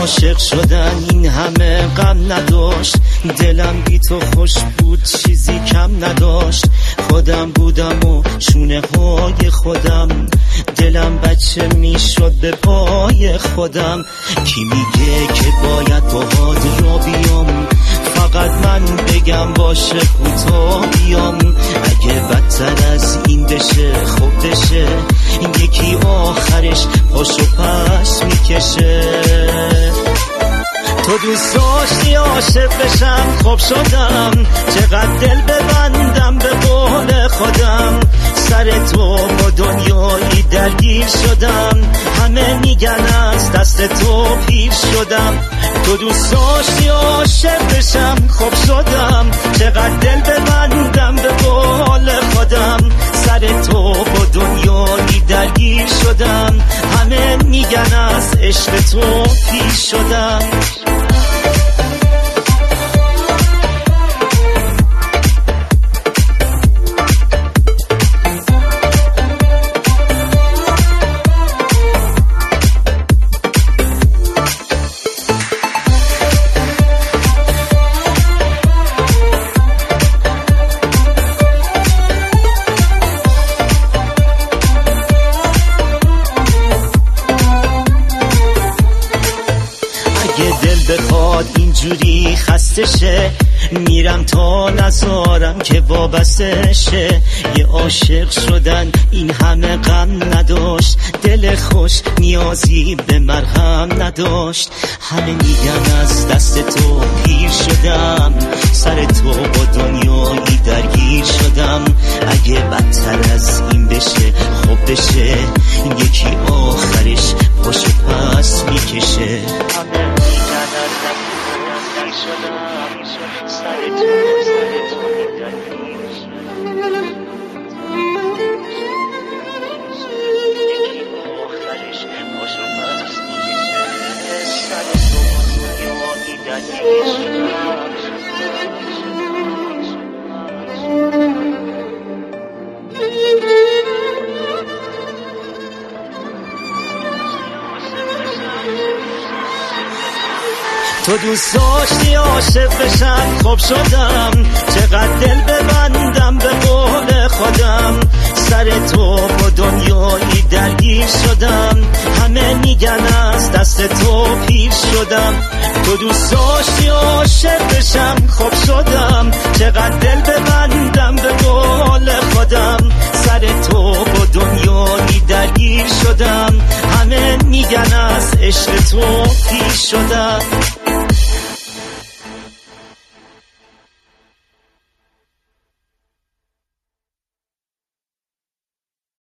عاشق شدن این همه غم نداشت، دلم بی تو خوش بود چیزی کم نداشت. خودم بودم و شونه های خودم، دلم بچه میشد به پای خودم. کی میگه که باید باهات را بیام، فقط من بگم باشه کوتاه بیام. اگه بدتر از این بشه خب بشه، یکی آخرش پاشو پس میکشه. تو دوست داشتی عاشق بشم خب شدم، چقدر دل ببندم به قول خودم. سر تو با دنیایی درگیر شدم، همه میگن از دست تو پیر شدم. تو دوست داشتی عاشق بشم خب شدم، چقدر دل ببندم به قول خودم. سر تو با دنیایی درگیر شدم، همه میگن از عشق تو پیر شدم. دل بخواد اینجوری خسته شه، میرم تا نزارم که وابسته شه. یه عاشق شدن این همه غم نداشت، دل خوش نیازی به مرهم نداشت. همه میگن از دست تو پیر شدم، سر تو با دنیایی درگیر شدم. اگه بدتر از این بشه خب بشه، یکی آخرش پاشو پس میکشه. تو دوست داشتی عاشق بشم خب شدم، چقدر دل ببندم به قول خودم. سر تو با دنیایی درگیر شدم، همه میگن از دست تو پیر شدم. تو دوست داشتی عاشق بشم خب شدم، چقدر دل ببندم به قول خودم. سر تو با دنیایی درگیر شدم، همه میگن از عشق تو پیر شدم.